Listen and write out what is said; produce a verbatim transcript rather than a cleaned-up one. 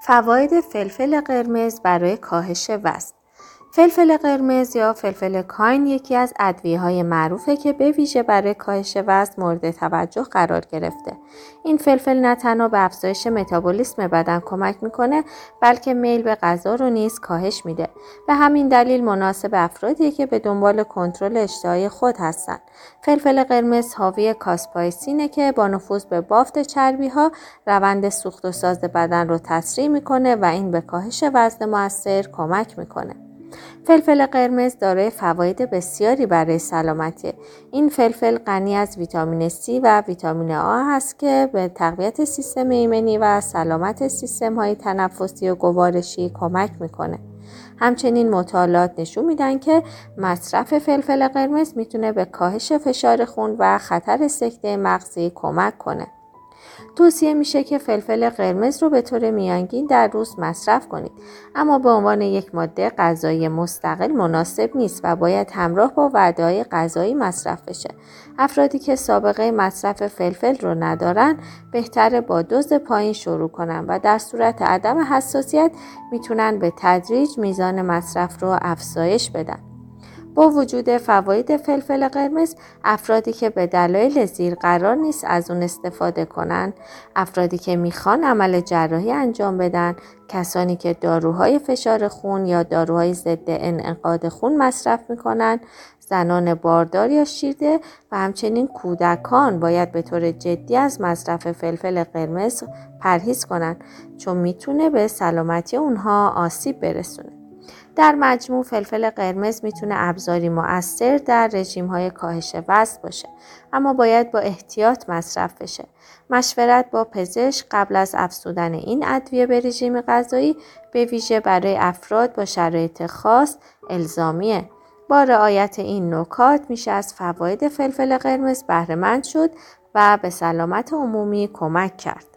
فواید فلفل قرمز برای کاهش وزن. فلفل قرمز یا فلفل کاین یکی از ادویه‌های معروفه که به ویژه برای کاهش وزن مورد توجه قرار گرفته. این فلفل نه تنها به افزایش متابولیسم بدن کمک میکنه، بلکه میل به غذا رو نیز کاهش میده. به همین دلیل مناسب افرادیه که به دنبال کنترل اشتهای خود هستن. فلفل قرمز حاوی کاسپایسینه که با نفوذ به بافت چربی‌ها روند سوخت و ساز بدن رو تسریع میکنه و این به کاهش وزن مؤثر کمک میکنه. فلفل قرمز دارای فواید بسیاری برای سلامتی. این فلفل غنی از ویتامین C و ویتامین آ هست که به تقویت سیستم ایمنی و سلامت سیستم‌های تنفسی و گوارشی کمک میکنه. همچنین مطالعات نشون میدن که مصرف فلفل قرمز میتونه به کاهش فشار خون و خطر سکته مغزی کمک کنه. توصیه میشه که فلفل قرمز رو به طور میانگین در روز مصرف کنید، اما به عنوان یک ماده غذایی مستقل مناسب نیست و باید همراه با وعده‌های غذایی مصرف بشه. افرادی که سابقه مصرف فلفل رو ندارن بهتره با دوز پایین شروع کنن و در صورت عدم حساسیت میتونن به تدریج میزان مصرف رو افزایش بدن. با وجود فواید فلفل قرمز، افرادی که به دلایل زیر قرار نیست از اون استفاده کنن، افرادی که میخوان عمل جراحی انجام بدن، کسانی که داروهای فشار خون یا داروهای ضد انعقاد خون مصرف میکنن، زنان باردار یا شیرده و همچنین کودکان باید به طور جدی از مصرف فلفل قرمز پرهیز کنن، چون میتونه به سلامتی اونها آسیب برسونه. در مجموع فلفل قرمز میتونه ابزاری مؤثر در رژیم‌های کاهش وزن باشه، اما باید با احتیاط مصرف بشه. مشورت با پزشک قبل از افزودن این ادویه به رژیم غذایی به ویژه برای افراد با شرایط خاص الزامیه. با رعایت این نکات میشه از فواید فلفل قرمز بهره مند شد و به سلامت عمومی کمک کرد.